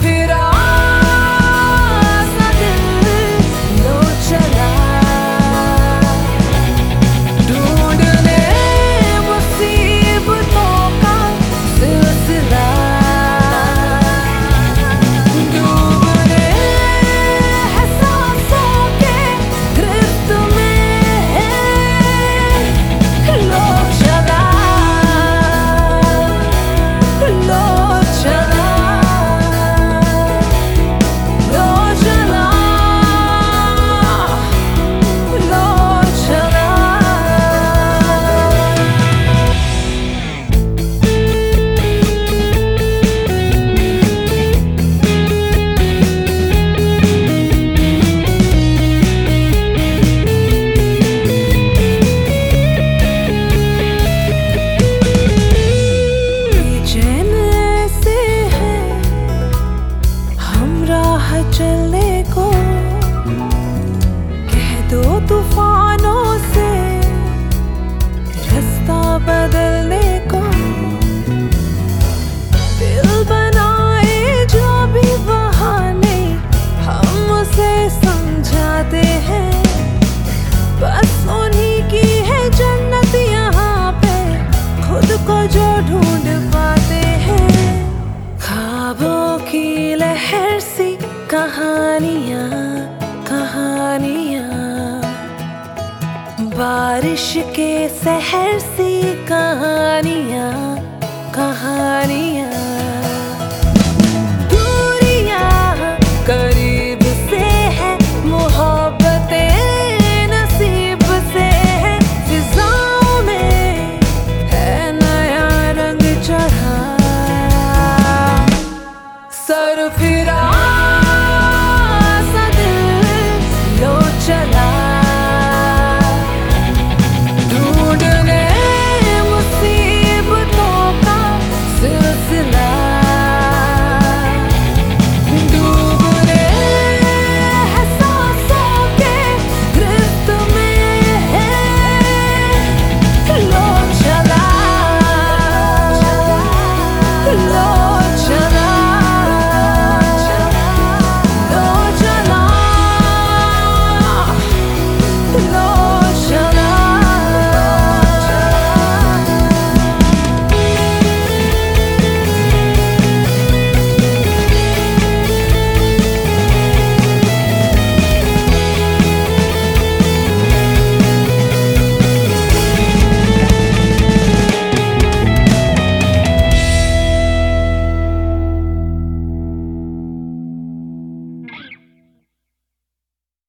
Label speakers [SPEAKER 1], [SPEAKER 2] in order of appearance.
[SPEAKER 1] फिरा सा दिल लो चला, ढूंढने मुसीबतों का सिलसिला, डूबने है सांसों के गिरफ्त में लो चला, लो चला, लो चला, लो चला। बेचैन ऐसे हैं हम राह चलने को, कह दो तूफानों से रास्ता बदलने को, दिल बनाए जो भी बहाने हम उसे समझाते हैं, बस उन्हीं की है जन्नत यहाँ पे, खुद को जो ढूंढ पाते हैं। ख्वाबों की लहर सी कहानियाँ कहानियाँ, बारिश के सहर सी कहानियाँ कहानियाँ, दूरियाँ करीब से है मोहब्बतें नसीब से है, फिजाओं में है नया रंग चढ़ा, सर फिरा